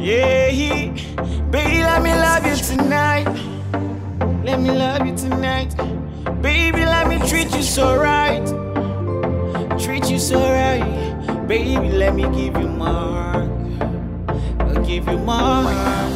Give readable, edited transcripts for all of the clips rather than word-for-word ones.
Yeah, baby, let me love you tonight. Let me love you tonight. Baby, let me treat you so right. Treat you so right. Baby, let me give you my heart. I'll give you my heart.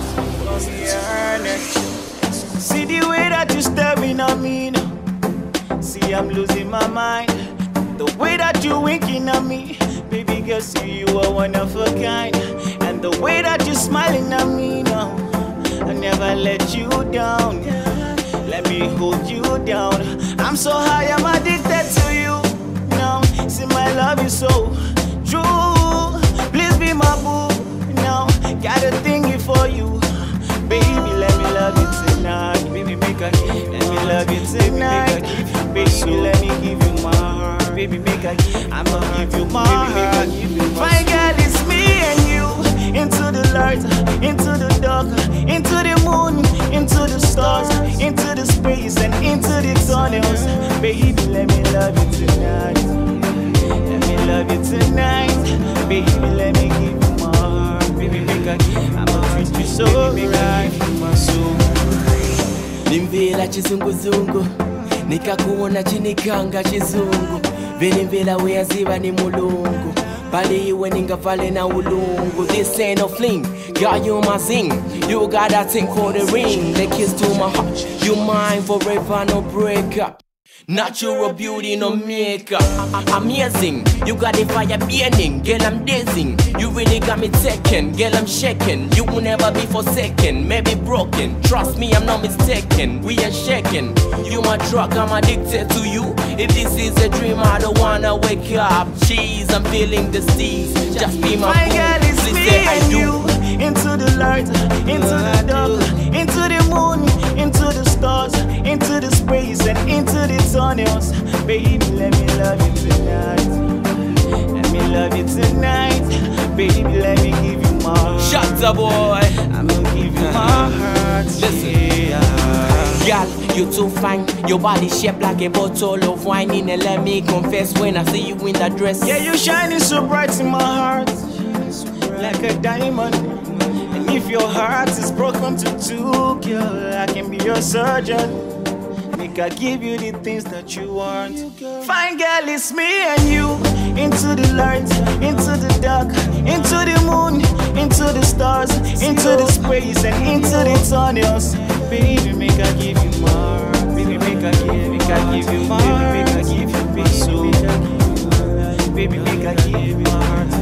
See the way that you staring at me now. See, I'm losing my mind. The way that you winking at me. Baby girl, see, you are one of a kind. And the way that you smiling at me now. I never let you down. Let me hold you down. I'm so high, I'm addicted to you. Now, see my love is so true. Please be my boo. Now, got a thingy for you. Baby, let me love you tonight. Baby, make a gift. Let me love you tonight. Baby, let me give you my heart. Baby, make a gift. I'ma give you my heart. Fine girl, it's me and you. Into the light, into the dark, into the moon, into the stars, into the space and into the tunnels. Baby, let me love you tonight. Let me love you tonight. Baby, let me give you my heart. Baby, make a gift. I'ma treat you so right. My soul. Nimvela chizunguzungu, nikakuona chinikanga chizungu. Venimvela weyaziva ni mulungu, bali iwe ningavale na ulungu. This ain't no fling, girl you my zing. You got that thing for the ring, the kiss to my heart. You mine forever, no breakup. Natural beauty, no makeup. Amazing, you got the fire burning. Girl, I'm dazing. You really got me taken. Girl, I'm shaking. You will never be forsaken. Maybe broken. Trust me, I'm not mistaken. We ain't shaking. You my drug, I'm addicted to you. If this is a dream, I don't wanna wake up. Jeez, I'm feeling the seas. Just be my boo. Girl, it's please me say I and do. you. Into the light, into the dark, into the moon, into the stars, into the space and into the tunnels. Baby, let me love you tonight. Let me love you tonight. Baby, let me give you my heart. Shut up, boy. I'ma give you my heart. Listen. Yeah. Girl, you too fine. Your body shaped like a bottle of wine. And let me confess when I see you in that dress. Yeah, you shining so bright in my heart, like a diamond. And if your heart is broken to two, girl, I can be your surgeon. Make I give you the things that you want. Fine girl, it's me and you. Into the light, into the dark, into the moon, into the stars, into the space and into the tunnels. Baby, make I give you my heart. Baby, make I give you my heart. Baby, make I give you my soul. Baby, make I give you my heart.